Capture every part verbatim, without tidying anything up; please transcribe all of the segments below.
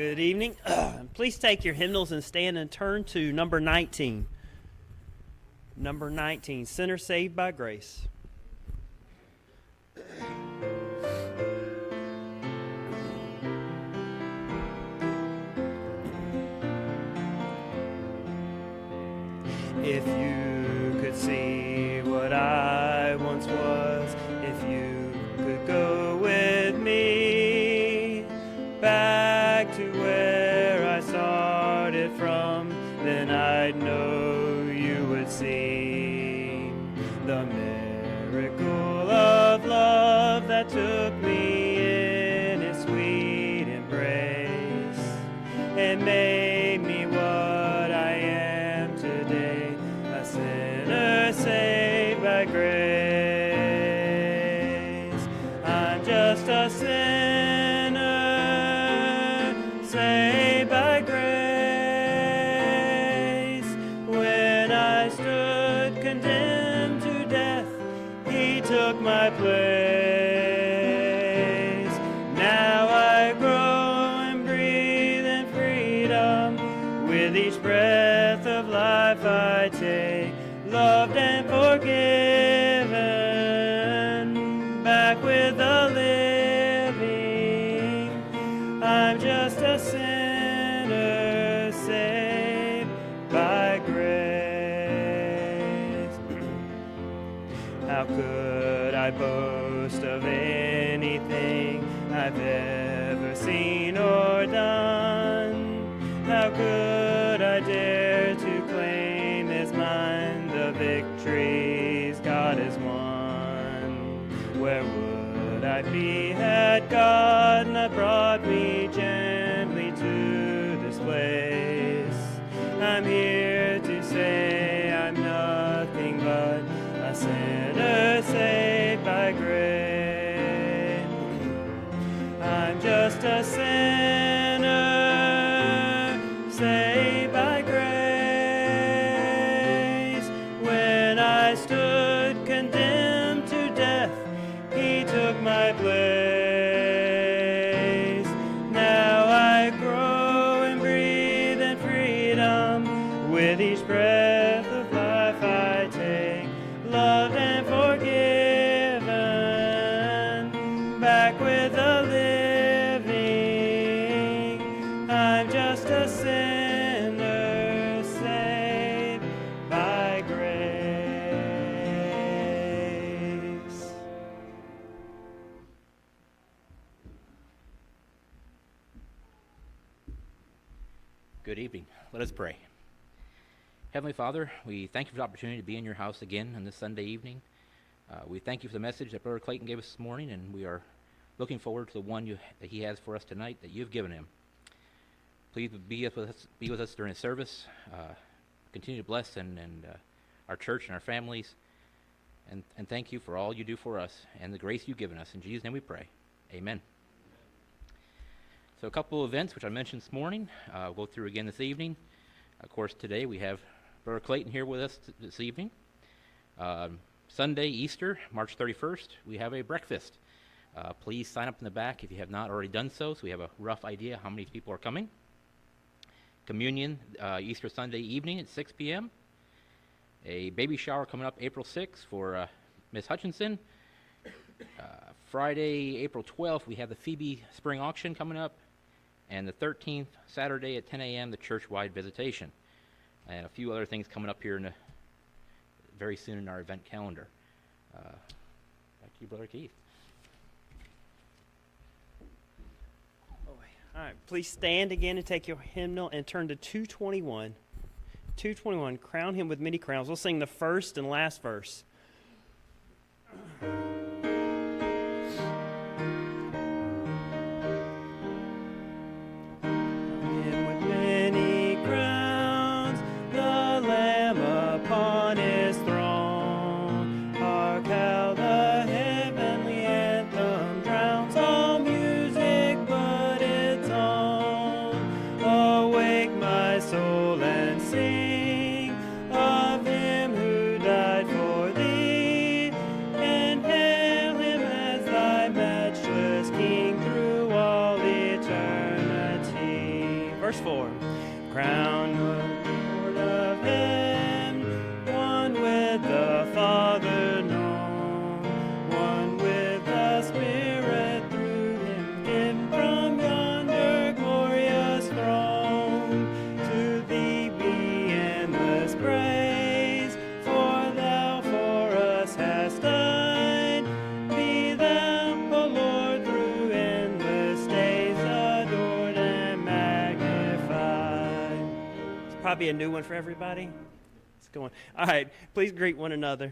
Good evening. Please take your hymnals and stand and turn to number nineteen. Number nineteen, Sinner Saved by Grace. If you could see what I once was, if you could go with me back to where I started from, then I'd know you would see the miracle of love that took me in its sweet embrace and made me what I am today, a sinner saved by grace. I'm just a sinner saved by grace. When I stood condemned to death, he took my place. Now I grow and breathe in freedom. With each breath of life I take, loved and forgiven, back with the living. I'm just a sinner saved by grace. How could I boast of anything I've ever seen or done? How could I dare to claim as mine the victories God has won? Where would I be had God not brought me gently to this place? I'm here to say I'm nothing but a sinner saved by grace. I'm just a sinner saved by grace. When I stood condemned to death, he took my place. Now I grow and breathe in freedom. With each breath of life I take, loved and forgiven, back with the living. I'm just a sinner saved by grace. Good evening. Let us pray. Heavenly Father, we thank you for the opportunity to be in your house again on this Sunday evening. Uh, we thank you for the message that Brother Clayton gave us this morning, and we are looking forward to the one you, that he has for us tonight that you've given him. Please be with us, be with us during the service. Uh, continue to bless and, and uh, our church and our families, and, and thank you for all you do for us and the grace you've given us. In Jesus' name we pray. Amen. So a couple of events which I mentioned this morning, uh, we'll go through again this evening. Of course, today we have Brother Clayton here with us t- this evening. Um, Sunday, Easter, March thirty-first, we have a breakfast. Uh, please sign up in the back if you have not already done so, so we have a rough idea how many people are coming. Communion, uh, Easter Sunday evening at six p.m. A baby shower coming up April sixth for uh, Miss Hutchinson. Uh, Friday, April twelfth, we have the Phoebe Spring Auction coming up. And the thirteenth, Saturday at ten a.m., the church-wide visitation. And a few other things coming up here in the, very soon in our event calendar. Uh, back to you, Brother Keith. All right, please stand again and take your hymnal and turn to two twenty-one. two twenty-one, Crown Him with Many Crowns. We'll sing the first and last verse. King through all eternity. probably a new one for everybody. Let's go on. All right, please greet one another.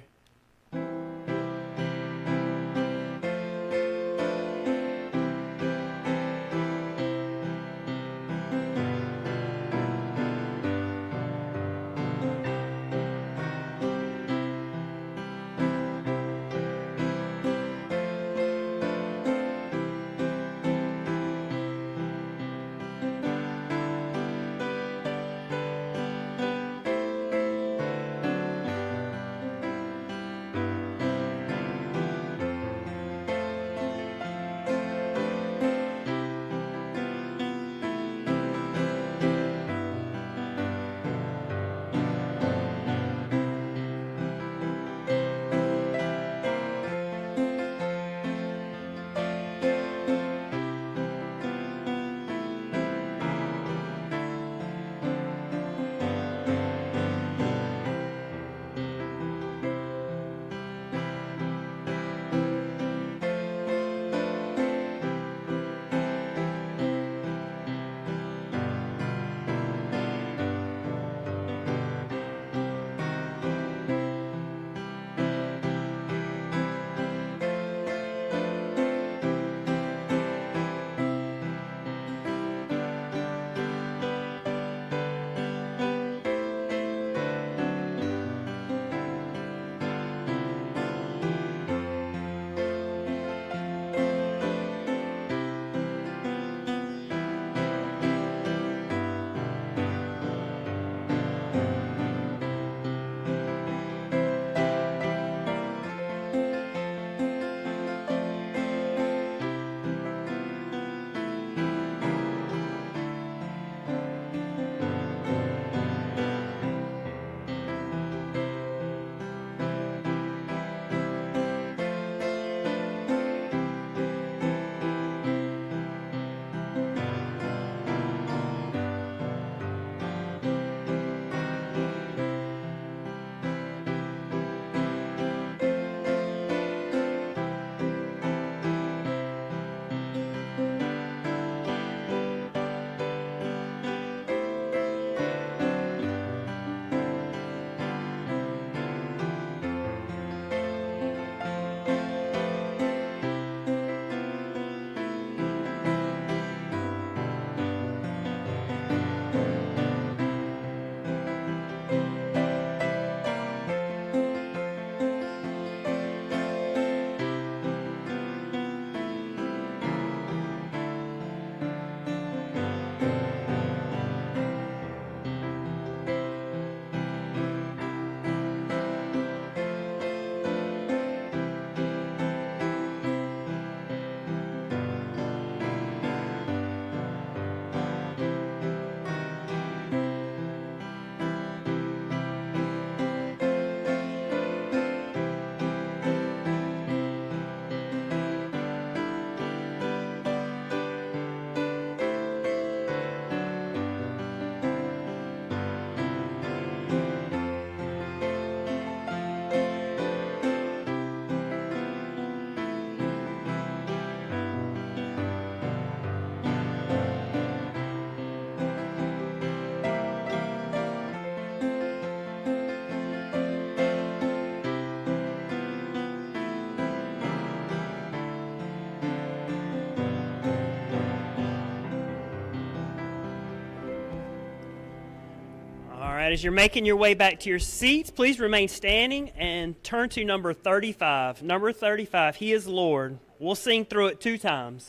right, as you're making your way back to your seats, please remain standing and turn to number thirty-five. Number thirty-five, He is Lord. We'll sing through it two times.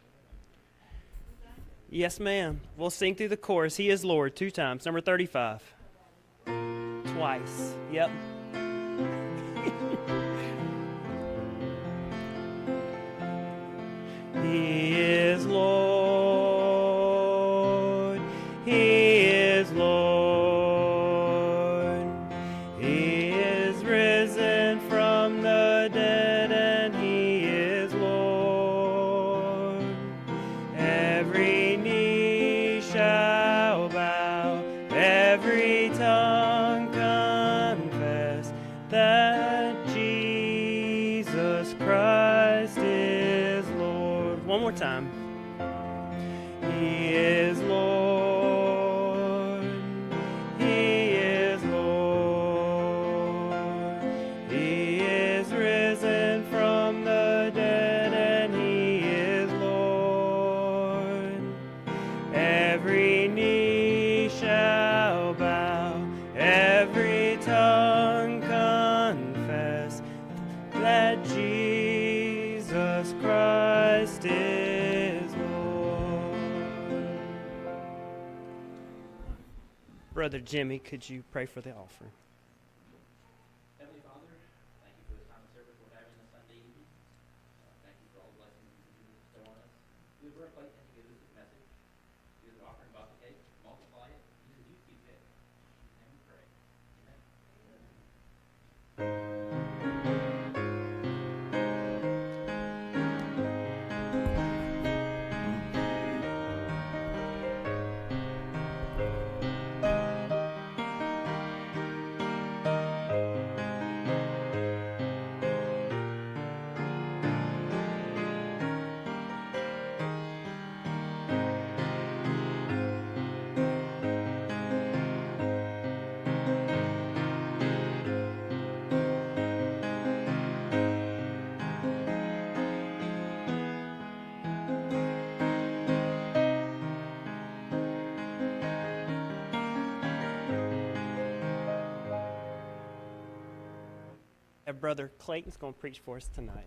Yes, ma'am. We'll sing through the chorus, He is Lord, two times. Number thirty-five. Twice. Yep. He is Lord. He is Lord. He is risen from the dead, and He is Lord. Every knee shall bow, every tongue confess that Jesus Christ is Lord. One more time. Brother Jimmy, could you pray for the offering? Heavenly Father, thank you for this time of service we're having this Sunday evening. Uh, thank you for all the blessings you do bestow on us. We would work like to give us this message. Give us an offering about the cake, multiply it, use it, you keep it. In Jesus' name we pray. Amen. And Brother Clayton's going to preach for us tonight.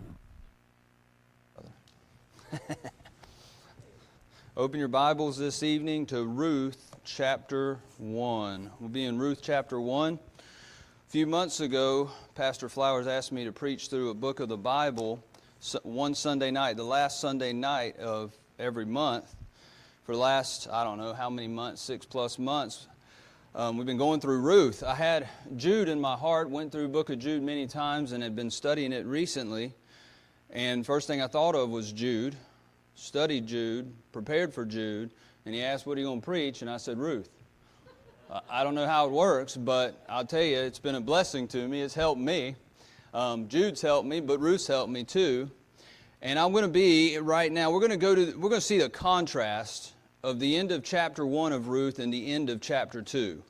Open your Bibles this evening to Ruth chapter one. We'll be in Ruth chapter one. A few months ago, Pastor Flowers asked me to preach through a book of the Bible one Sunday night, the last Sunday night of every month. For the last, I don't know how many months, six plus months, um, we've been going through Ruth. I had Jude in my heart, went through the book of Jude many times and had been studying it recently. And first thing I thought of was Jude. Studied Jude, prepared for Jude, and he asked, what are you going to preach? And I said, Ruth. Uh, I don't know how it works, but I'll tell you, it's been a blessing to me. It's helped me. Um, Jude's helped me, but Ruth's helped me too. And I'm going to be, right now, we're going to go to, we're going to see the contrast of the end of chapter one of Ruth and the end of chapter two.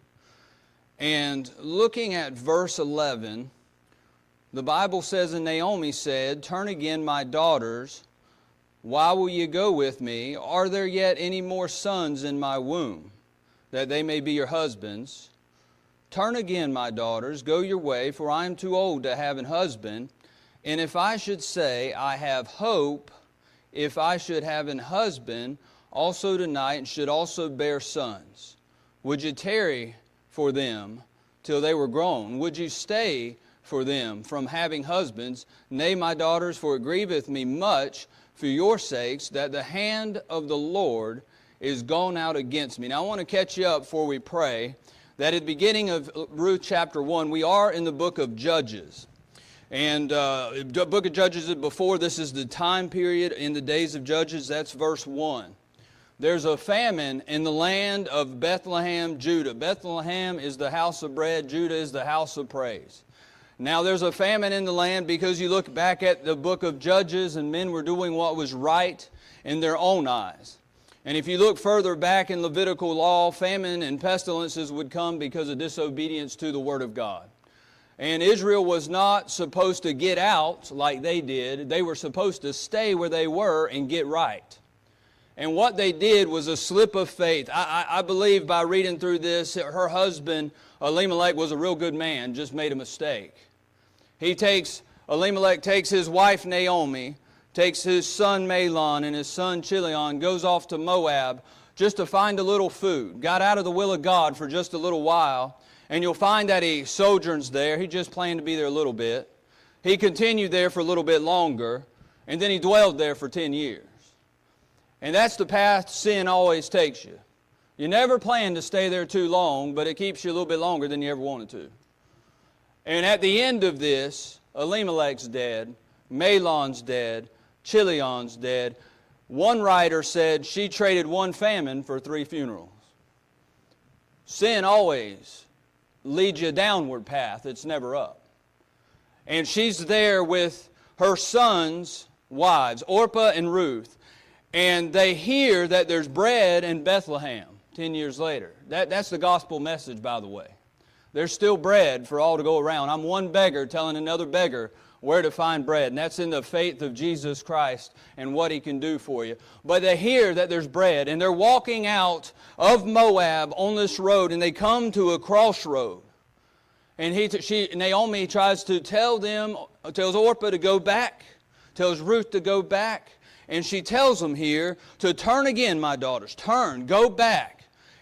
And looking at verse eleven, the Bible says, and Naomi said, turn again, my daughters, why will ye go with me? Are there yet any more sons in my womb, that they may be your husbands? Turn again, my daughters, go your way, for I am too old to have an husband. And if I should say, I have hope, if I should have an husband also tonight, and should also bear sons, would you tarry for them till they were grown? Would you stay for them from having husbands? Nay, my daughters, for it grieveth me much for your sakes, that the hand of the Lord is gone out against me. Now I want to catch you up before we pray, that at the beginning of Ruth chapter one, we are in the book of Judges. And uh, the book of Judges is before, this is the time period in the days of Judges, that's verse one. There's a famine in the land of Bethlehem, Judah. Bethlehem is the house of bread, Judah is the house of praise. Now there's a famine in the land because you look back at the book of Judges and men were doing what was right in their own eyes. And if you look further back in Levitical law, famine and pestilences would come because of disobedience to the Word of God. And Israel was not supposed to get out like they did. They were supposed to stay where they were and get right. And what they did was a slip of faith. I, I, I believe by reading through this, her husband, Elimelech, was a real good man, just made a mistake. He takes, Elimelech takes his wife Naomi, takes his son Mahlon and his son Chilion, goes off to Moab just to find a little food. Got out of the will of God for just a little while. And you'll find that he sojourns there. He just planned to be there a little bit. He continued there for a little bit longer. And then he dwelled there for ten years. And that's the path sin always takes you. You never plan to stay there too long, but it keeps you a little bit longer than you ever wanted to. And at the end of this, Elimelech's dead, Mahlon's dead, Chilion's dead. One writer said she traded one famine for three funerals. Sin always leads you a downward path. It's never up. And she's there with her sons' wives, Orpah and Ruth. And they hear that there's bread in Bethlehem ten years later. That, that's the gospel message, by the way. There's still bread for all to go around. I'm one beggar telling another beggar where to find bread. And that's in the faith of Jesus Christ and what He can do for you. But they hear that there's bread, and they're walking out of Moab on this road, and they come to a crossroad. And he, she, Naomi tries to tell them, tells Orpah to go back, tells Ruth to go back. And she tells them here to turn again, my daughters. Turn, go back.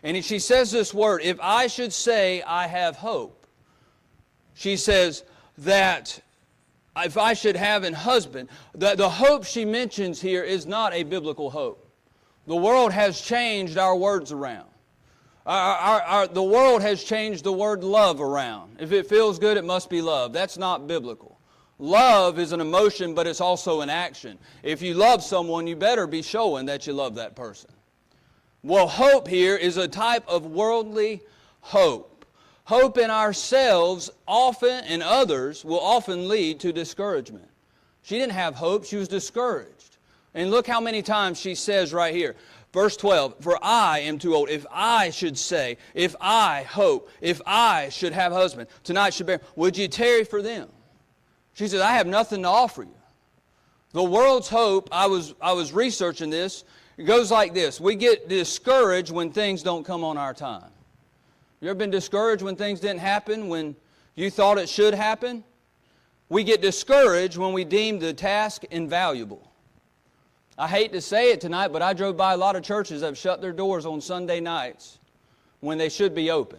And she says this word, if I should say I have hope. She says that if I should have an husband, the, the hope she mentions here is not a biblical hope. The world has changed our words around. Our, our, our, the world has changed the word love around. If it feels good, it must be love. That's not biblical. Love is an emotion, but it's also an action. If you love someone, you better be showing that you love that person. Well, hope here is a type of worldly hope. Hope in ourselves often and others will often lead to discouragement. She didn't have hope, she was discouraged. And look how many times she says right here, verse twelve, for I am too old. If I should say, if I hope, if I should have a husband, tonight should bear, would you tarry for them? She says, I have nothing to offer you. The world's hope, I was, I was researching this, it goes like this. We get discouraged when things don't come on our time. You ever been discouraged when things didn't happen, when you thought it should happen? We get discouraged when we deem the task invaluable. I hate to say it tonight, but I drove by a lot of churches that have shut their doors on Sunday nights when they should be open.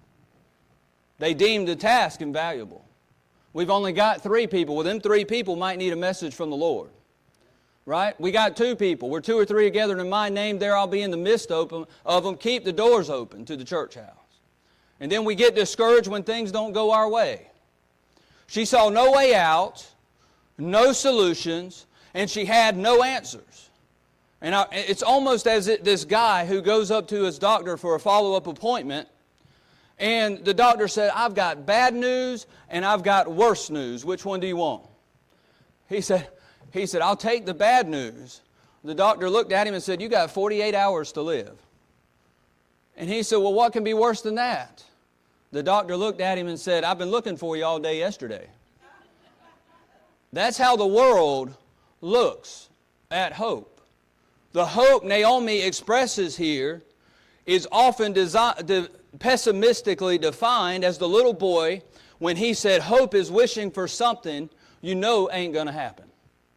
They deemed the task invaluable. We've only got three people. Well, them three people might need a message from the Lord. Right? We got two people. We're two or three together in my name. There I'll be in the midst of them. Keep the doors open to the church house. And then we get discouraged when things don't go our way. She saw no way out, no solutions, and she had no answers. And I, it's almost as if this guy who goes up to his doctor for a follow-up appointment, and the doctor said, I've got bad news and I've got worse news. Which one do you want? He said, he said, I'll take the bad news. The doctor looked at him and said, you got forty-eight hours to live. And he said, well, what can be worse than that? The doctor looked at him and said, I've been looking for you all day yesterday. That's how the world looks at hope. The hope Naomi expresses here is often desi- de- pessimistically defined as the little boy when he said, hope is wishing for something you know ain't going to happen.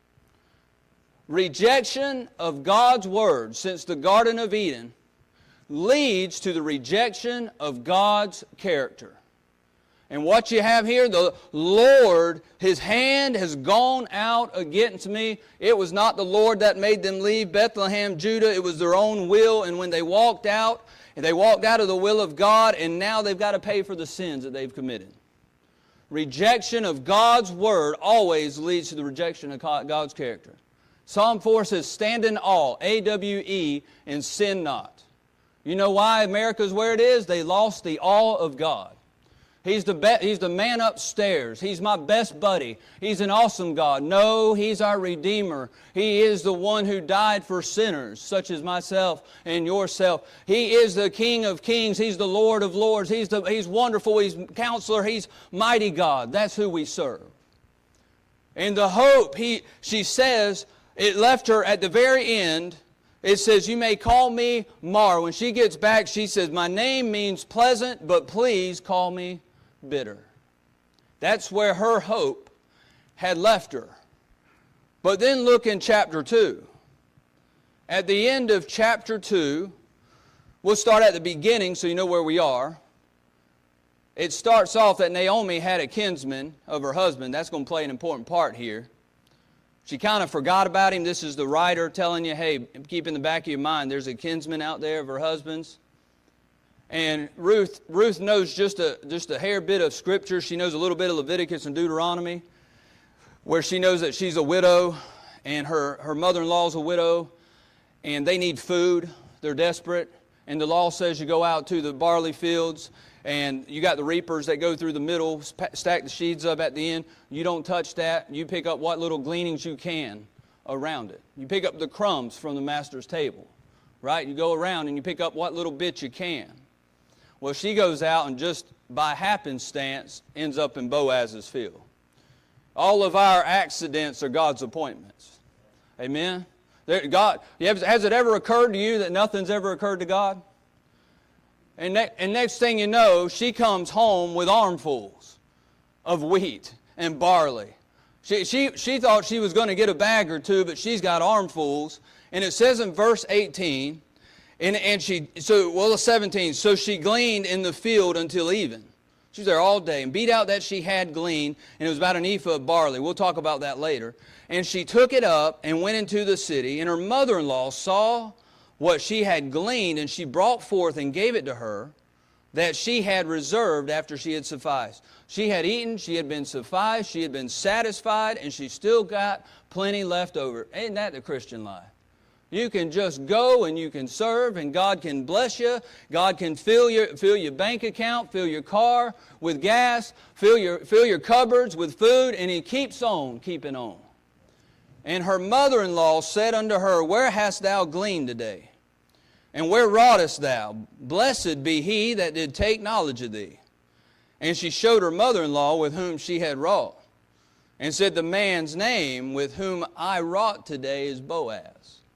Rejection of God's Word since the Garden of Eden leads to the rejection of God's character. And what you have here, the Lord, His hand has gone out against me. It was not the Lord that made them leave Bethlehem, Judah. It was their own will. And when they walked out, they walked out of the will of God, and now they've got to pay for the sins that they've committed. Rejection of God's Word always leads to the rejection of God's character. Psalm four says, stand in awe, A W E, and sin not. You know why America's where it is? They lost the awe of God. He's the, be- he's the man upstairs. He's my best buddy. He's an awesome God. No, He's our Redeemer. He is the one who died for sinners, such as myself and yourself. He is the King of Kings. He's the Lord of Lords. He's, the, he's wonderful. He's Counselor. He's mighty God. That's who we serve. And the hope, he, she says, it left her at the very end. It says, you may call me Mar. When she gets back, she says, my name means pleasant, but please call me bitter. That's where her hope had left her. But then look in chapter two. At the end of chapter two, we'll start at the beginning so you know where we are. It starts off that Naomi had a kinsman of her husband. That's going to play an important part here. She kind of forgot about him. This is the writer telling you, hey, keep in the back of your mind, there's a kinsman out there of her husband's. And Ruth Ruth knows just a, just a hair bit of Scripture. She knows a little bit of Leviticus and Deuteronomy, where she knows that she's a widow, and her, her mother-in-law's a widow, and they need food. They're desperate. And the law says you go out to the barley fields, and you got the reapers that go through the middle, stack the sheaves up at the end. You don't touch that. You pick up what little gleanings you can around it. You pick up the crumbs from the master's table, right? You go around and you pick up what little bit you can. Well, she goes out and just by happenstance ends up in Boaz's field. All of our accidents are God's appointments. Amen? There, God, has it ever occurred to you that nothing's ever occurred to God? And, ne- and next thing you know, she comes home with armfuls of wheat and barley. She, she, she thought she was going to get a bag or two, but she's got armfuls. And it says in verse eighteen, And, and she, so, well, seventeen, so she gleaned in the field until even. She was there all day and beat out that she had gleaned, and it was about an ephah of barley. We'll talk about that later. And she took it up and went into the city, and her mother-in-law saw what she had gleaned, and she brought forth and gave it to her, that she had reserved after she had sufficed. She had eaten, she had been sufficed, she had been satisfied, and she still got plenty left over. Ain't that the Christian life? You can just go and you can serve, and God can bless you. God can fill your, fill your bank account, fill your car with gas, fill your, fill your cupboards with food, and He keeps on keeping on. And her mother-in-law said unto her, Where hast thou gleaned today? And where wroughtest thou? Blessed be he that did take knowledge of thee. And she showed her mother-in-law with whom she had wrought, and said, The man's name with whom I wrought today is Boaz.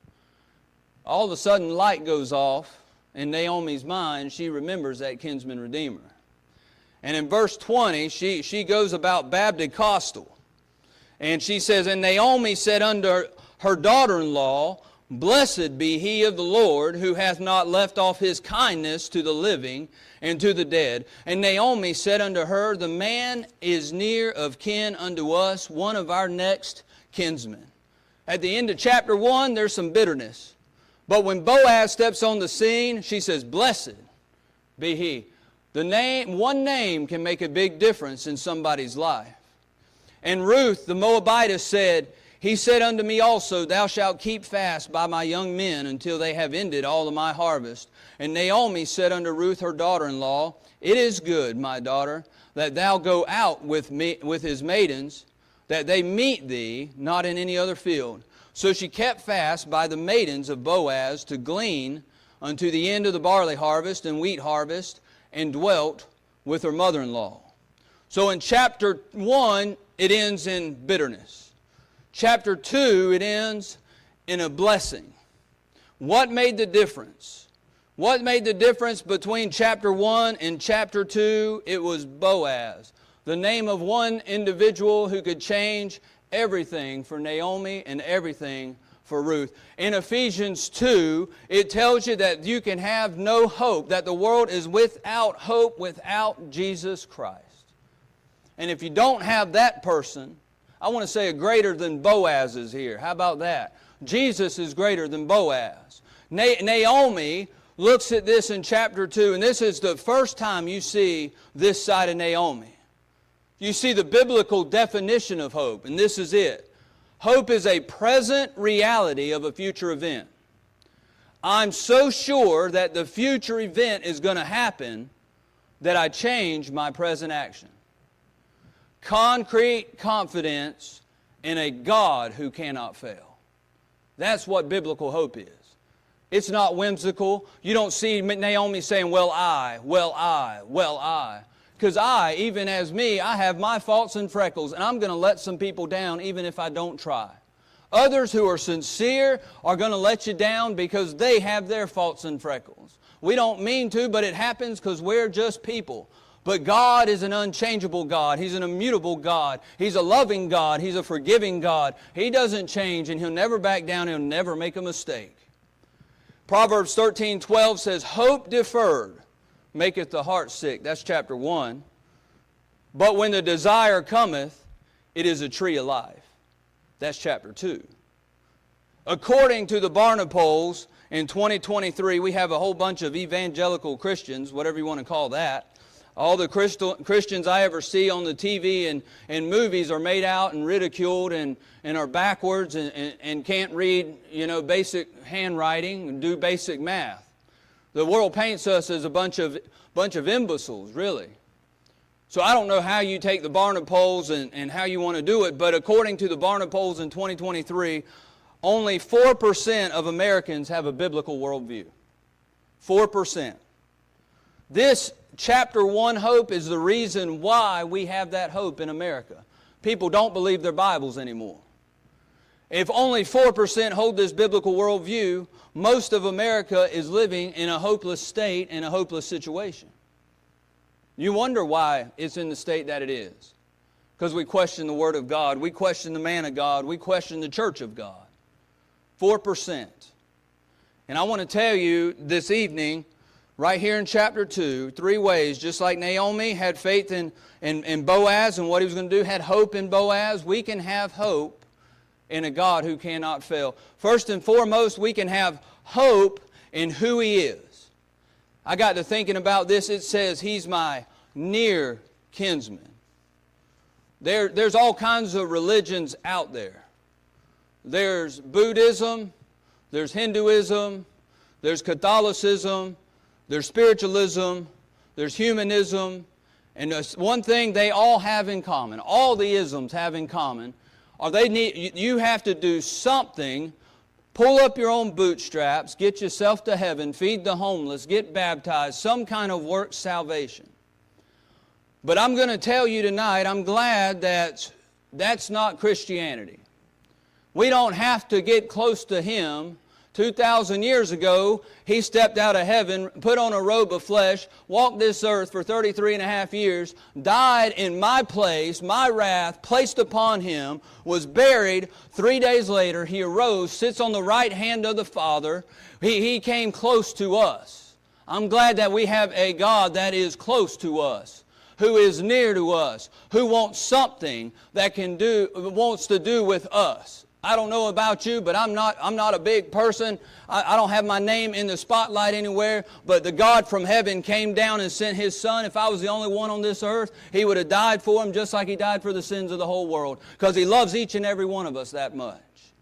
All of a sudden, light goes off in Naomi's mind. She remembers that kinsman redeemer. And in verse twenty, she, she goes about Baptist-costal. And she says, And Naomi said unto her daughter-in-law, Blessed be he of the Lord, who hath not left off his kindness to the living and to the dead. And Naomi said unto her, The man is near of kin unto us, one of our next kinsmen. At the end of chapter one, there's some bitterness. But when Boaz steps on the scene, she says, Blessed be he. The name, one name can make a big difference in somebody's life. And Ruth, the Moabitess, said, He said unto me also, Thou shalt keep fast by my young men until they have ended all of my harvest. And Naomi said unto Ruth, her daughter-in-law, It is good, my daughter, that thou go out with me, with his maidens, that they meet thee not in any other field. So she kept fast by the maidens of Boaz to glean unto the end of the barley harvest and wheat harvest, and dwelt with her mother-in-law. So in chapter one, it ends in bitterness. Chapter two, it ends in a blessing. What made the difference? What made the difference between chapter one and chapter two? It was Boaz, the name of one individual who could change everything for Naomi and everything for Ruth. In Ephesians two, it tells you that you can have no hope, that the world is without hope without Jesus Christ. And if you don't have that person, I want to say a greater than Boaz is here. How about that? Jesus is greater than Boaz. Na- Naomi looks at this in chapter two, and this is the first time you see this side of Naomi. You see the biblical definition of hope, and this is it. Hope is a present reality of a future event. I'm so sure that the future event is going to happen that I change my present action. Concrete confidence in a God who cannot fail. That's what biblical hope is. It's not whimsical. You don't see Naomi saying, well, I, well, I, well, I. Because I, even as me, I have my faults and freckles, and I'm going to let some people down even if I don't try. Others who are sincere are going to let you down because they have their faults and freckles. We don't mean to, but it happens because we're just people. But God is an unchangeable God. He's an immutable God. He's a loving God. He's a forgiving God. He doesn't change, and He'll never back down. He'll never make a mistake. Proverbs thirteen twelve says, Hope deferred maketh the heart sick. That's chapter one. But when the desire cometh, it is a tree of life. That's chapter two. According to the Barna polls in twenty twenty-three, we have a whole bunch of evangelical Christians, whatever you want to call that. All the Christians I ever see on the T V and, and movies are made out and ridiculed and, and are backwards and, and, and can't read, you know, basic handwriting and do basic math. The world paints us as a bunch of, bunch of imbeciles, really. So I don't know how you take the Barna polls and, and how you want to do it, but according to the Barna polls in twenty twenty-three, only four percent of Americans have a biblical worldview. four percent. This chapter one hope is the reason why we have that hope in America. People don't believe their Bibles anymore. If only four percent hold this biblical worldview, most of America is living in a hopeless state and a hopeless situation. You wonder why it's in the state that it is. Because we question the Word of God. We question the man of God. We question the church of God. four percent. And I want to tell you this evening, right here in chapter two, three ways, just like Naomi had faith in, in, in Boaz and what he was going to do, had hope in Boaz, we can have hope in a God who cannot fail. First and foremost, we can have hope in who He is. I got to thinking about this. It says He's my near kinsman. There, there's all kinds of religions out there. There's Buddhism, there's Hinduism, there's Catholicism, there's spiritualism, there's humanism, and there's one thing they all have in common, all the isms have in common, are they need, you have to do something, pull up your own bootstraps, get yourself to heaven, feed the homeless, get baptized, some kind of work salvation. But I'm going to tell you tonight, I'm glad that that's not Christianity. We don't have to get close to Him. two thousand years ago, He stepped out of heaven, put on a robe of flesh, walked this earth for thirty-three and a half years, died in my place, my wrath, placed upon Him, was buried. Three days later, He arose, sits on the right hand of the Father. He, he came close to us. I'm glad that we have a God that is close to us, who is near to us, who wants something that can do, wants to do with us. I don't know about you, but I'm not, I'm not a big person. I, I don't have my name in the spotlight anywhere, but the God from heaven came down and sent His Son. If I was the only one on this earth, He would have died for them just like He died for the sins of the whole world, because He loves each and every one of us that much.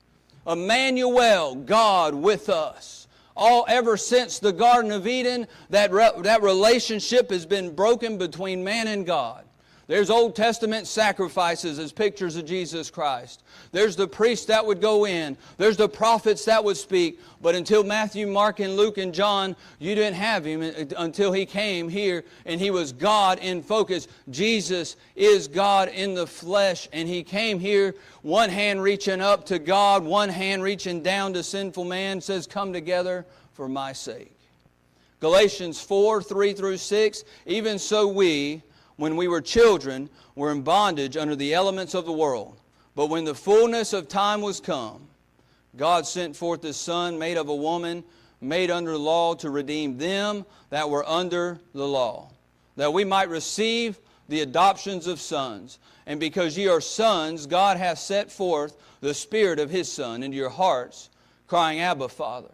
Emmanuel, God with us. All ever since the Garden of Eden, that, re, that relationship has been broken between man and God. There's Old Testament sacrifices as pictures of Jesus Christ. There's the priests that would go in. There's the prophets that would speak. But until Matthew, Mark, and Luke, and John, you didn't have Him until He came here and He was God in focus. Jesus is God in the flesh, and He came here, one hand reaching up to God, one hand reaching down to sinful man, says, come together for my sake. Galatians four, three through six, even so we, when we were children, were in bondage under the elements of the world. But when the fullness of time was come, God sent forth His Son, made of a woman, made under the law, to redeem them that were under the law, that we might receive the adoptions of sons. And because ye are sons, God hath set forth the Spirit of His Son into your hearts, crying, Abba, Father.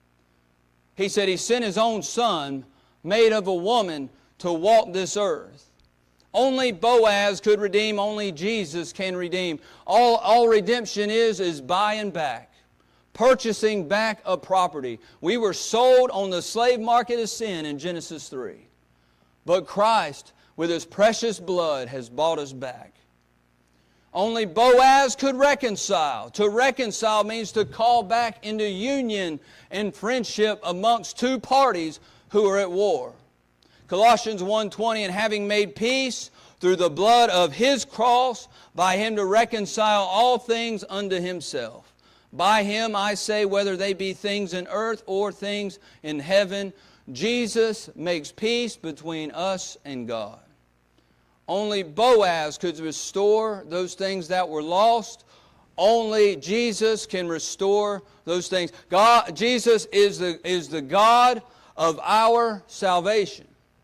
He said He sent His own Son, made of a woman, to walk this earth. Only Boaz could redeem. Only Jesus can redeem. All, all redemption is, is buying back. Purchasing back a property. We were sold on the slave market of sin in Genesis three. But Christ, with His precious blood, has bought us back. Only Boaz could reconcile. To reconcile means to call back into union and friendship amongst two parties who are at war. Colossians one twenty, and having made peace through the blood of His cross, by Him to reconcile all things unto Himself. By Him, I say, whether they be things in earth or things in heaven, Jesus makes peace between us and God. Only Boaz could restore those things that were lost. Only Jesus can restore those things. God, Jesus is the, is the God of our salvation.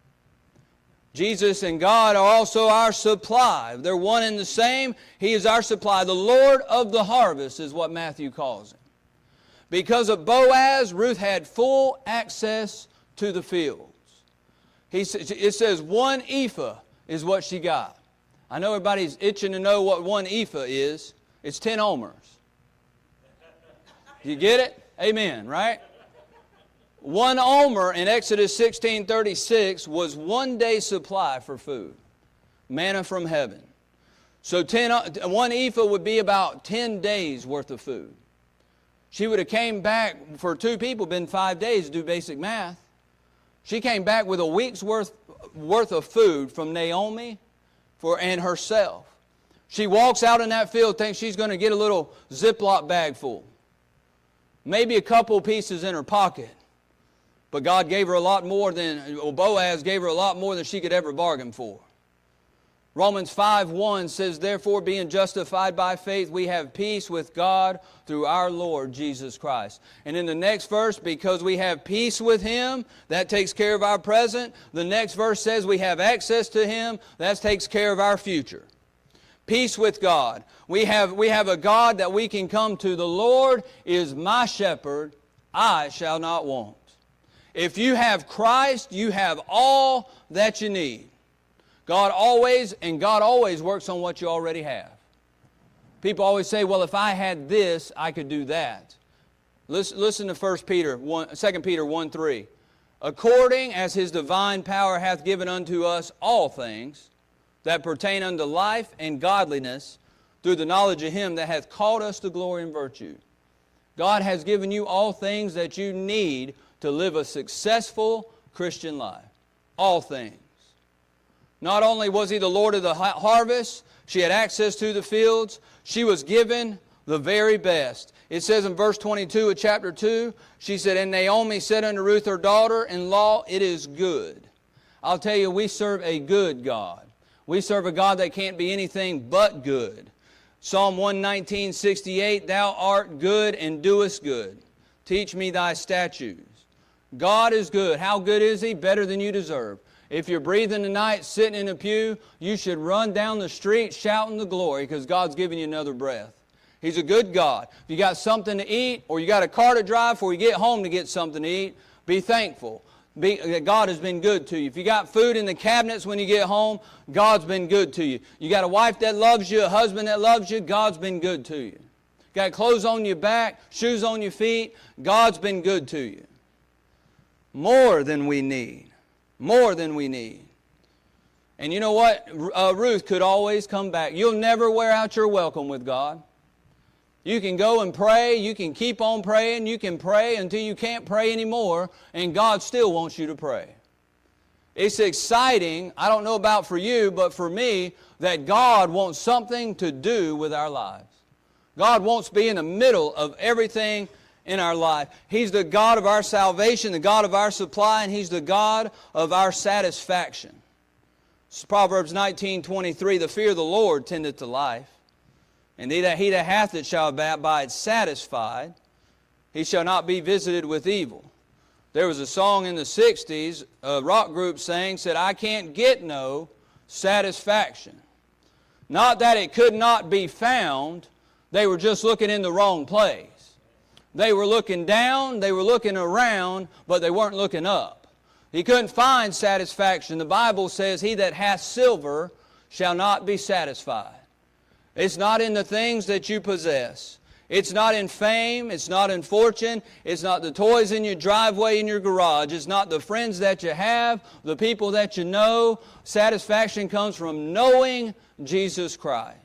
Jesus and God are also our supply. They're one and the same. He is our supply. The Lord of the harvest is what Matthew calls Him. Because of Boaz, Ruth had full access to the fields. He, it says one ephah is what she got. I know everybody's itching to know what one ephah is. It's ten omers. You get it? Amen, right? One omer in Exodus sixteen thirty-six was one day's supply for food. Manna from heaven. So ten, one ephah would be about ten days worth of food. She would have came back, for two people, been five days to do basic math. She came back with a week's worth, worth of food from Naomi for, and herself. She walks out in that field, thinks she's going to get a little Ziploc bag full. Maybe a couple pieces in her pocket. But God gave her a lot more than, well, Boaz gave her a lot more than she could ever bargain for. Romans five one says, therefore, being justified by faith, we have peace with God through our Lord Jesus Christ. And in the next verse, because we have peace with Him, that takes care of our present. The next verse says we have access to Him, that takes care of our future. Peace with God. We have, we have a God that we can come to. The Lord is my shepherd, I shall not want. If you have Christ, you have all that you need. God always, and God always works on what you already have. People always say, well, if I had this, I could do that. Listen, listen to First Peter one, Second Peter one three. According as His divine power hath given unto us all things that pertain unto life and godliness through the knowledge of Him that hath called us to glory and virtue. God has given you all things that you need to live a successful Christian life. All things. Not only was He the Lord of the harvest, she had access to the fields, she was given the very best. It says in verse twenty-two of chapter two, she said, and Naomi said unto Ruth her daughter-in-law, it is good. I'll tell you, we serve a good God. We serve a God that can't be anything but good. Psalm one nineteen, sixty-eight, thou art good and doest good. Teach me thy statutes. God is good. How good is He? Better than you deserve. If you're breathing tonight, sitting in a pew, you should run down the street shouting the glory because God's giving you another breath. He's a good God. If you got something to eat or you got a car to drive before you get home to get something to eat, be thankful. Be, that God has been good to you. If you got food in the cabinets when you get home, God's been good to you. You got a wife that loves you, a husband that loves you, God's been good to you. Got clothes on your back, shoes on your feet, God's been good to you. More than we need. More than we need. And you know what? Uh, Ruth could always come back. You'll never wear out your welcome with God. You can go and pray. You can keep on praying. You can pray until you can't pray anymore, and God still wants you to pray. It's exciting, I don't know about for you, but for me, that God wants something to do with our lives. God wants to be in the middle of everything in our life. He's the God of our salvation, the God of our supply, and He's the God of our satisfaction. It's Proverbs nineteen twenty-three, the fear of the Lord tendeth to life, and he that, he that hath it shall abide satisfied. He shall not be visited with evil. There was a song in the sixties, a rock group sang, said, I can't get no satisfaction. Not that it could not be found, they were just looking in the wrong place. They were looking down, they were looking around, but they weren't looking up. He couldn't find satisfaction. The Bible says, he that hath silver shall not be satisfied. It's not in the things that you possess. It's not in fame. It's not in fortune. It's not the toys in your driveway, in your garage. It's not the friends that you have, the people that you know. Satisfaction comes from knowing Jesus Christ.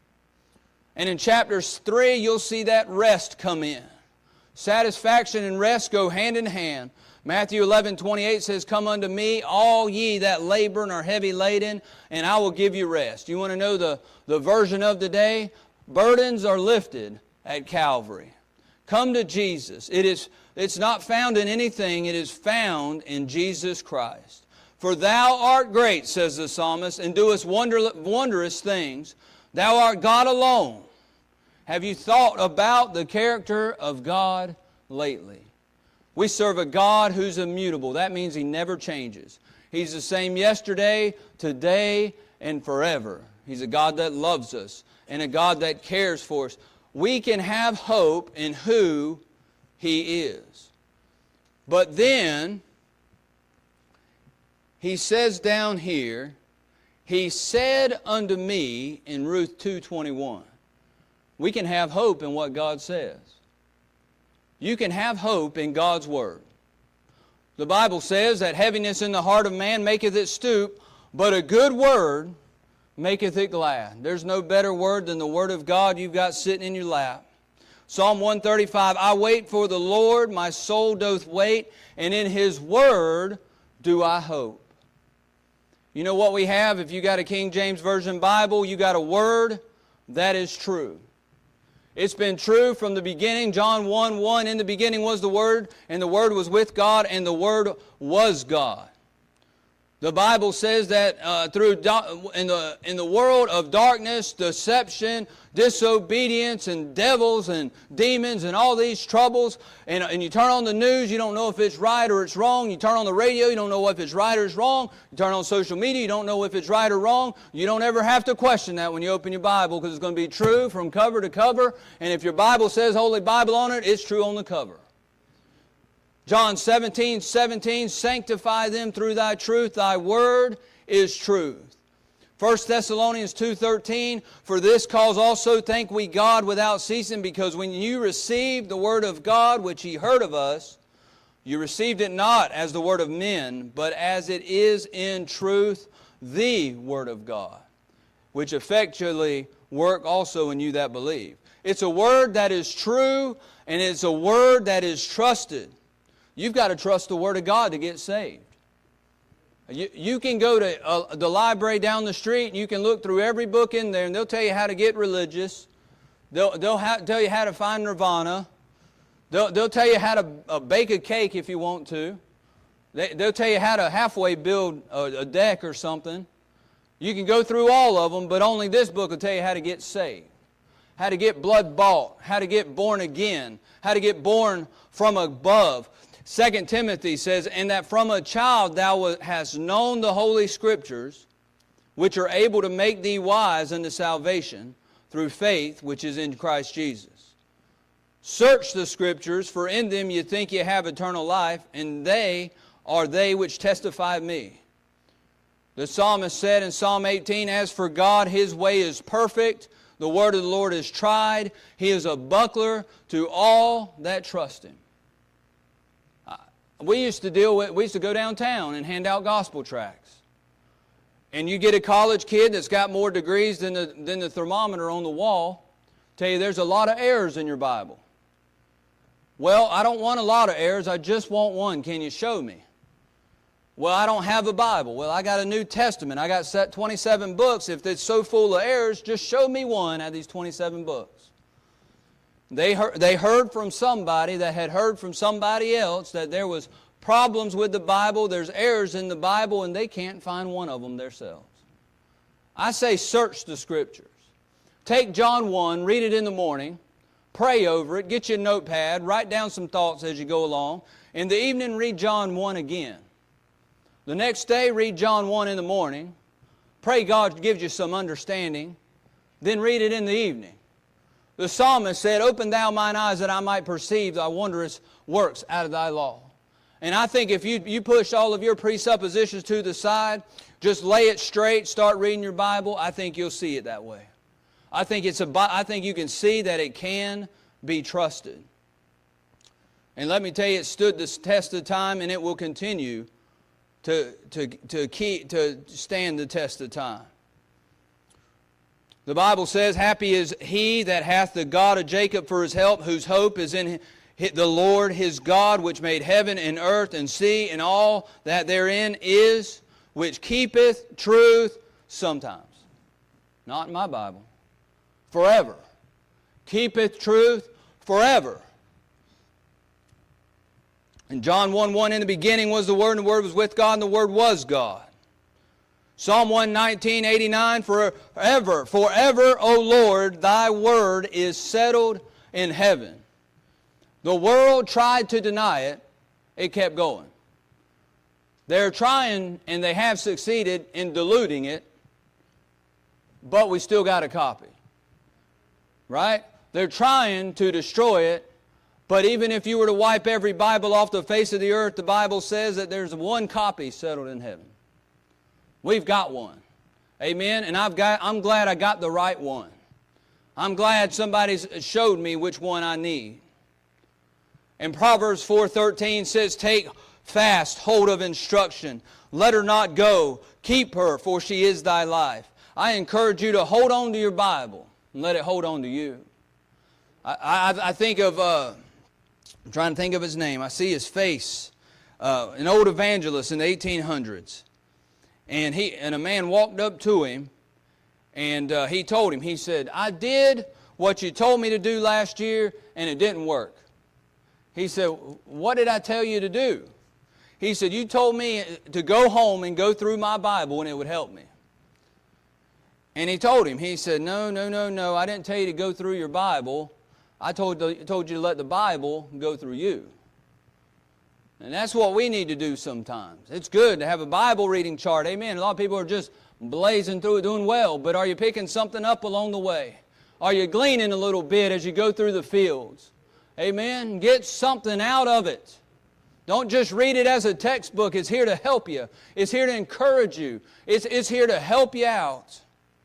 And in chapters three, you'll see that rest come in. Satisfaction and rest go hand in hand. Matthew eleven twenty-eight says, come unto me, all ye that labor and are heavy laden, and I will give you rest. You want to know the, the version of the day? Burdens are lifted at Calvary. Come to Jesus. It is, it's not found in anything. It is found in Jesus Christ. For thou art great, says the psalmist, and doest wonder, wondrous things. Thou art God alone. Have you thought about the character of God lately? We serve a God who's immutable. That means He never changes. He's the same yesterday, today, and forever. He's a God that loves us and a God that cares for us. We can have hope in who He is. But then, He says down here, He said unto me in Ruth two twenty-one. We can have hope in what God says. You can have hope in God's Word. The Bible says that heaviness in the heart of man maketh it stoop, but a good word maketh it glad. There's no better word than the Word of God you've got sitting in your lap. Psalm one thirty-five, I wait for the Lord, my soul doth wait, and in His Word do I hope. You know what we have? If you got a King James Version Bible, you got a Word that is true. It's been true from the beginning. John one one, in the beginning was the Word, and the Word was with God, and the Word was God. The Bible says that uh, through do- in the in the world of darkness, deception, disobedience, and devils and demons and all these troubles, and, and you turn on the news, you don't know if it's right or it's wrong. You turn on the radio, you don't know if it's right or it's wrong. You turn on social media, you don't know if it's right or wrong. You don't ever have to question that when you open your Bible, because it's going to be true from cover to cover. And if your Bible says Holy Bible on it, it's true on the cover. John seventeen, seventeen, sanctify them through thy truth, thy word is truth. First Thessalonians two, thirteen, for this cause also thank we God without ceasing, because when you received the word of God which ye heard of us, you received it not as the word of men, but as it is in truth the word of God, which effectually work also in you that believe. It's a word that is true, and it's a word that is trusted. You've got to trust the Word of God to get saved. You, you can go to uh, the library down the street and you can look through every book in there and they'll tell you how to get religious. They'll, they'll ha- tell you how to find nirvana. They'll, they'll tell you how to uh, bake a cake if you want to. They, they'll tell you how to halfway build a, a deck or something. You can go through all of them, but only this book will tell you how to get saved. How to get blood bought. How to get born again. How to get born from above. Second Timothy says, and that from a child thou hast known the Holy Scriptures, which are able to make thee wise unto salvation through faith which is in Christ Jesus. Search the Scriptures, for in them you think you have eternal life, and they are they which testify of me. The psalmist said in Psalm eighteen, as for God, His way is perfect, the word of the Lord is tried, He is a buckler to all that trust Him. We used to deal with, we used to go downtown and hand out gospel tracts. And you get a college kid that's got more degrees than the, than the thermometer on the wall, tell you there's a lot of errors in your Bible. Well, I don't want a lot of errors, I just want one. Can you show me? Well, I don't have a Bible. Well, I got a New Testament. I got set twenty-seven books. If it's so full of errors, just show me one out of these twenty-seven books. They heard, they heard from somebody that had heard from somebody else that there was problems with the Bible, there's errors in the Bible, and they can't find one of them themselves. I say search the Scriptures. Take John one, read it in the morning, pray over it, get you a notepad, write down some thoughts as you go along. In the evening, read John one again. The next day, read John one in the morning. Pray God gives you some understanding. Then read it in the evening. The psalmist said, open thou mine eyes that I might perceive thy wondrous works out of thy law. And I think if you, you push all of your presuppositions to the side, just lay it straight, start reading your Bible, I think you'll see it that way. I think, it's a, I think you can see that it can be trusted. And let me tell you, it stood the test of time, and it will continue to, to, to, keep, to stand the test of time. The Bible says, happy is he that hath the God of Jacob for his help, whose hope is in the Lord his God, which made heaven and earth and sea and all that therein is, which keepeth truth sometimes. Not in my Bible. Forever. Keepeth truth forever. In John one one, in the beginning was the Word, and the Word was with God, and the Word was God. Psalm one nineteen, eighty-nine, forever, forever, O Lord, thy word is settled in heaven. The world tried to deny it, it kept going. They're trying, and they have succeeded in diluting it, but we still got a copy. Right? They're trying to destroy it, but even if you were to wipe every Bible off the face of the earth, the Bible says that there's one copy settled in heaven. We've got one. Amen? And I've got, I'm glad I got the right one. I'm glad somebody showed me which one I need. And Proverbs four thirteen says, take fast hold of instruction. Let her not go. Keep her, for she is thy life. I encourage you to hold on to your Bible and let it hold on to you. I, I, I think of, uh, I'm trying to think of his name. I see his face. Uh, an old evangelist in the eighteen hundreds. And he and a man walked up to him, and uh, he told him, he said, I did what you told me to do last year, and it didn't work. He said, what did I tell you to do? He said, you told me to go home and go through my Bible and it would help me. And he told him, he said, no, no, no, no, I didn't tell you to go through your Bible. I told, told you to let the Bible go through you. And that's what we need to do sometimes. It's good to have a Bible reading chart. Amen. A lot of people are just blazing through it, doing well. But are you picking something up along the way? Are you gleaning a little bit as you go through the fields? Amen. Get something out of it. Don't just read it as a textbook. It's here to help you. It's here to encourage you. It's, it's here to help you out.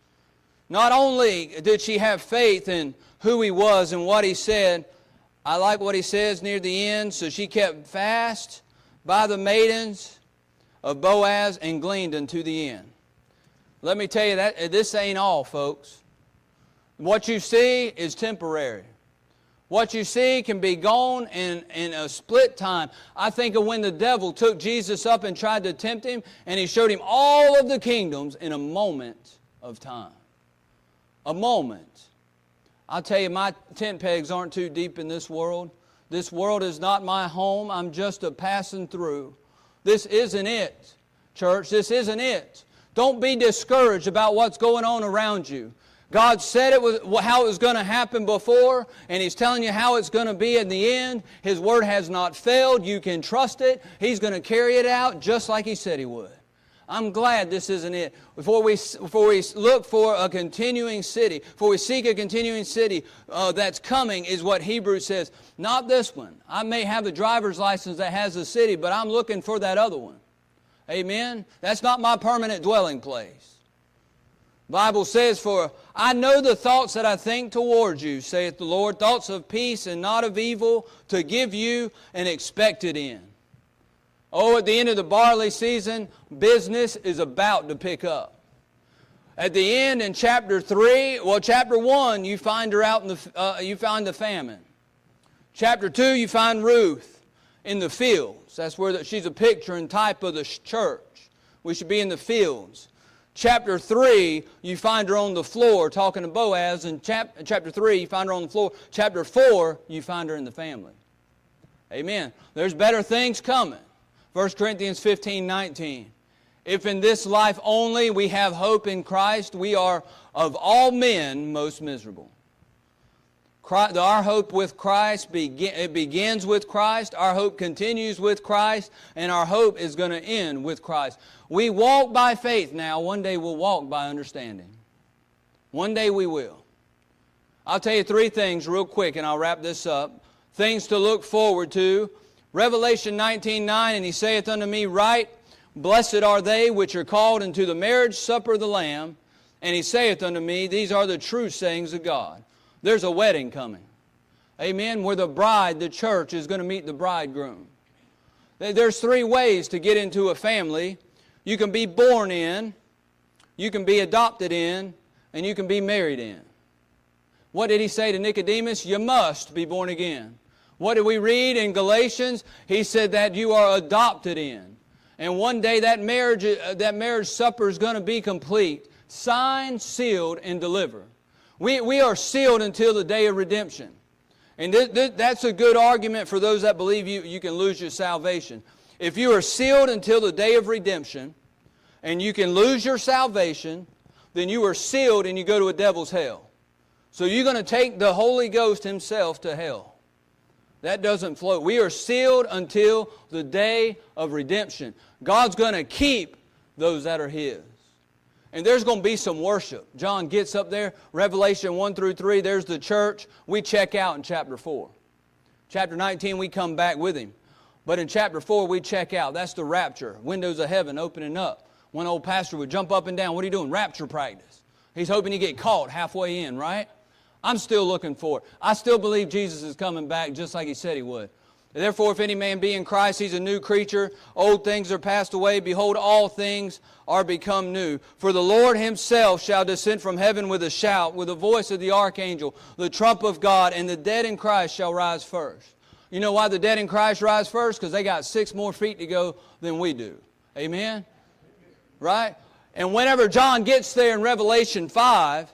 Not only did she have faith in who he was and what he said, I like what he says near the end. So she kept fast by the maidens of Boaz and gleaned unto the end. Let me tell you that this ain't all, folks. What you see is temporary. What you see can be gone in, in a split time. I think of when the devil took Jesus up and tried to tempt him, and he showed him all of the kingdoms in a moment of time. A moment. I'll tell you, my tent pegs aren't too deep in this world. This world is not my home. I'm just a passing through. This isn't it, church. This isn't it. Don't be discouraged about what's going on around you. God said it was how it was going to happen before, and He's telling you how it's going to be in the end. His Word has not failed. You can trust it. He's going to carry it out just like He said He would. I'm glad this isn't it. Before we, before we look for a continuing city, before we seek a continuing city uh, that's coming, is what Hebrews says. Not this one. I may have the driver's license that has the city, but I'm looking for that other one. Amen? That's not my permanent dwelling place. The Bible says, for I know the thoughts that I think towards you, saith the Lord, thoughts of peace and not of evil, to give you an expected end. Oh, at the end of the barley season, business is about to pick up. At the end in chapter three, well, chapter one, you find her out in the, uh, you find the famine. Chapter two, you find Ruth in the fields. That's where the, she's a picture and type of the church. We should be in the fields. Chapter three, you find her on the floor talking to Boaz. In chap, chapter three, you find her on the floor. Chapter four, you find her in the family. Amen. There's better things coming. First Corinthians fifteen nineteen. If in this life only we have hope in Christ, we are of all men most miserable. Christ, our hope with Christ, begin, it begins with Christ, our hope continues with Christ, and our hope is going to end with Christ. We walk by faith now. One day we'll walk by understanding. One day we will. I'll tell you three things real quick, and I'll wrap this up. Things to look forward to. Revelation nineteen nine, and He saith unto me, Right, blessed are they which are called into the marriage supper of the Lamb. And He saith unto me, These are the true sayings of God. There's a wedding coming. Amen. Where the bride, the church, is going to meet the bridegroom. There's three ways to get into a family. You can be born in, you can be adopted in, and you can be married in. What did He say to Nicodemus? You must be born again. What did we read in Galatians? He said that you are adopted in. And one day that marriage, uh, that marriage supper is going to be complete. Signed, sealed, and delivered. We, we are sealed until the day of redemption. And th th that's a good argument for those that believe you, you can lose your salvation. If you are sealed until the day of redemption, and you can lose your salvation, then you are sealed and you go to a devil's hell. So you're going to take the Holy Ghost Himself to hell. That doesn't float. We are sealed until the day of redemption. God's going to keep those that are His. And there's going to be some worship. John gets up there, Revelation one through three, there's the church. We check out in chapter four. Chapter nineteen, we come back with Him. But in chapter four, we check out. That's the rapture. Windows of heaven opening up. One old pastor would jump up and down. What are you doing? Rapture practice. He's hoping you get caught halfway in, right? I'm still looking for it. I still believe Jesus is coming back just like He said He would. Therefore, if any man be in Christ, he's a new creature. Old things are passed away. Behold, all things are become new. For the Lord Himself shall descend from heaven with a shout, with the voice of the archangel, the trump of God, and the dead in Christ shall rise first. You know why the dead in Christ rise first? Because they got six more feet to go than we do. Amen? Right? And whenever John gets there in Revelation five,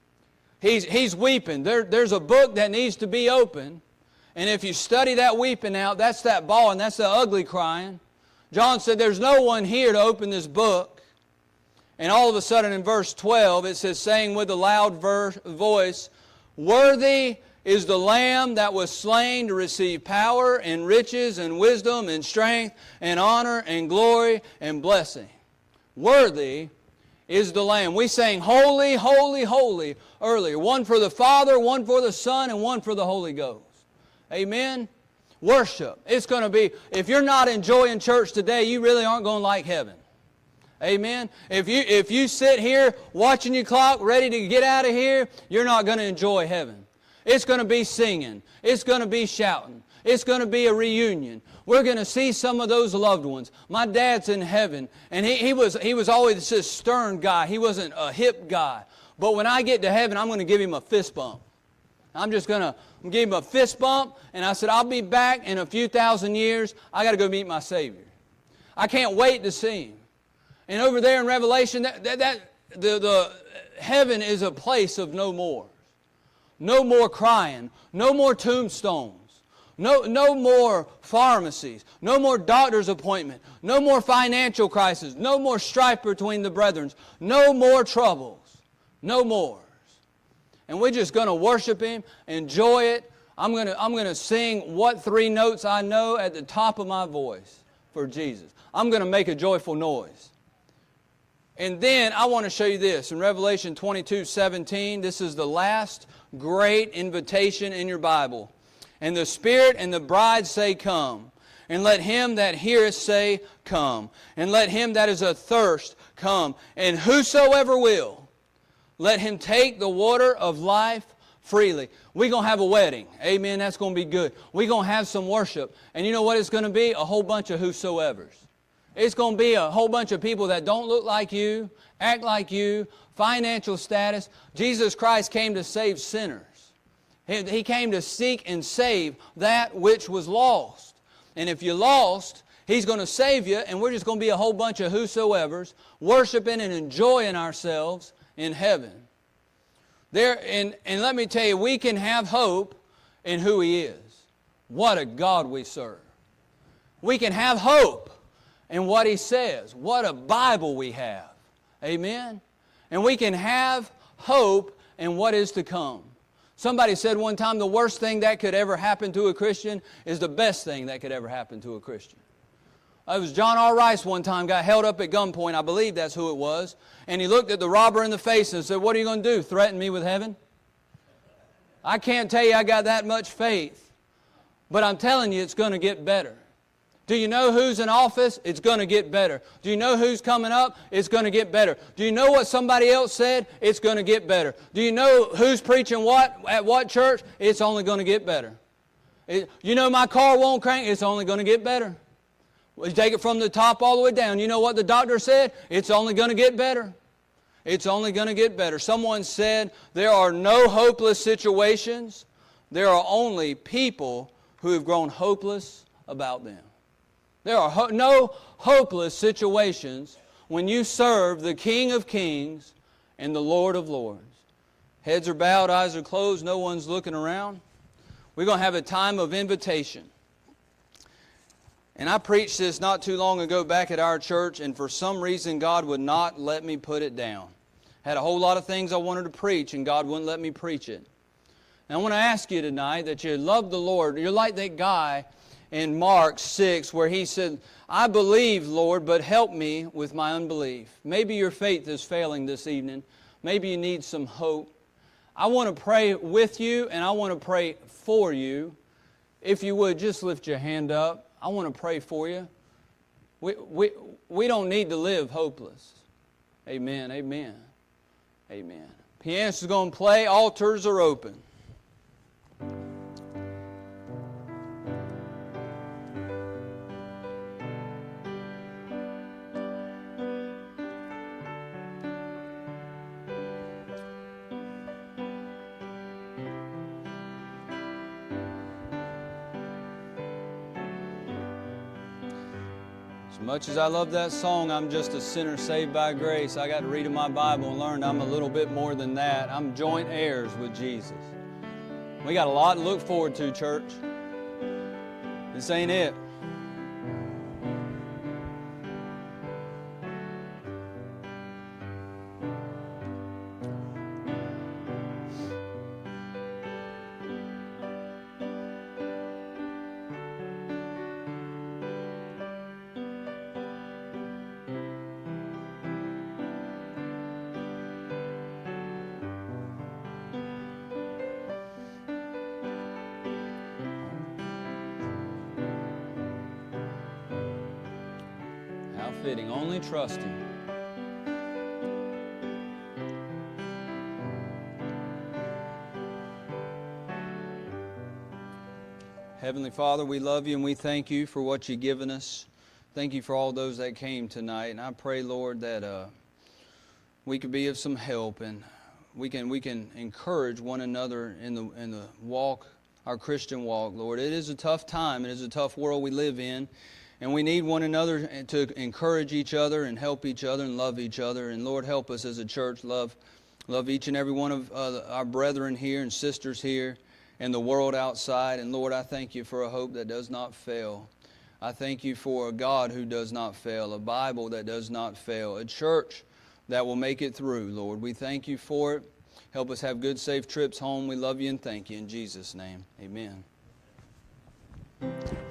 he's, he's weeping. There, there's a book that needs to be opened. And if you study that weeping out, that's that bawling, that's the ugly crying. John said, there's no one here to open this book. And all of a sudden in verse twelve, it says, saying with a loud verse, voice, worthy is the Lamb that was slain to receive power and riches and wisdom and strength and honor and glory and blessing. Worthy is the Lamb. We sang holy, holy, holy earlier. One for the Father, one for the Son, and one for the Holy Ghost. Amen? Worship. It's going to be, if you're not enjoying church today, you really aren't going to like heaven. Amen? If you, if you sit here watching your clock, ready to get out of here, you're not going to enjoy heaven. It's going to be singing. It's going to be shouting. It's going to be a reunion. We're going to see some of those loved ones. My dad's in heaven, and he, he, was, he was always this stern guy. He wasn't a hip guy. But when I get to heaven, I'm going to give him a fist bump. I'm just going to give him a fist bump, and I said, I'll be back in a few thousand years. I got to go meet my Savior. I can't wait to see Him. And over there in Revelation, that, that, that the, the heaven is a place of no more. No more crying. No more tombstones. No, no more pharmacies. No more doctor's appointment. No more financial crisis. No more strife between the brethren. No more troubles. No more. And we're just going to worship Him, enjoy it. I'm going to, I'm going to sing what three notes I know at the top of my voice for Jesus. I'm going to make a joyful noise. And then I want to show you this. In Revelation twenty-two seventeen, this is the last great invitation in your Bible. And the Spirit and the bride say, come. And let him that heareth say, come. And let him that is athirst come. And whosoever will, let him take the water of life freely. We're going to have a wedding. Amen. That's going to be good. We're going to have some worship. And you know what it's going to be? A whole bunch of whosoevers. It's going to be a whole bunch of people that don't look like you, act like you, financial status. Jesus Christ came to save sinners. He came to seek and save that which was lost. And if you're lost, He's going to save you, and we're just going to be a whole bunch of whosoevers, worshiping and enjoying ourselves in heaven. There, and, and let me tell you, we can have hope in who He is. What a God we serve. We can have hope in what He says. What a Bible we have. Amen? And we can have hope in what is to come. Somebody said one time the worst thing that could ever happen to a Christian is the best thing that could ever happen to a Christian. It was John R. Rice one time got held up at gunpoint. I believe that's who it was. And he looked at the robber in the face and said, what are you going to do, threaten me with heaven? I can't tell you I got that much faith. But I'm telling you it's going to get better. Do you know who's in office? It's going to get better. Do you know who's coming up? It's going to get better. Do you know what somebody else said? It's going to get better. Do you know who's preaching what at what church? It's only going to get better. It, you know my car won't crank? It's only going to get better. You take it from the top all the way down. You know what the doctor said? It's only going to get better. It's only going to get better. Someone said there are no hopeless situations. There are only people who have grown hopeless about them. There are ho- no hopeless situations when you serve the King of Kings and the Lord of Lords. Heads are bowed, eyes are closed, no one's looking around. We're going to have a time of invitation. And I preached this not too long ago back at our church, and for some reason God would not let me put it down. Had a whole lot of things I wanted to preach, and God wouldn't let me preach it. And I want to ask you tonight that you love the Lord. You're like that guy in Mark six where he said, I believe, Lord, but help me with my unbelief. Maybe your faith is failing this evening. Maybe you need some hope. I want to pray with you, and I want to pray for you. If you would, just lift your hand up. I want to pray for you. We, we, we don't need to live hopeless. Amen, amen, amen. Pianist is going to play. Altars are open. As much as I love that song, I'm just a sinner saved by grace. I got to read in my Bible and learn I'm a little bit more than that. I'm joint heirs with Jesus. We got a lot to look forward to, church. This ain't it. How fitting. Only trust Him. Heavenly Father, we love You and we thank You for what You've given us. Thank You for all those that came tonight. And I pray, Lord, that uh, we could be of some help and we can we can encourage one another in the in the walk, our Christian walk, Lord. It is a tough time. It is a tough world we live in. And we need one another to encourage each other and help each other and love each other. And Lord, help us as a church love love each and every one of uh, our brethren here and sisters here and the world outside. And Lord, I thank You for a hope that does not fail. I thank You for a God who does not fail, a Bible that does not fail, a church that will make it through, Lord. We thank You for it. Help us have good, safe trips home. We love You and thank You. In Jesus' name, amen.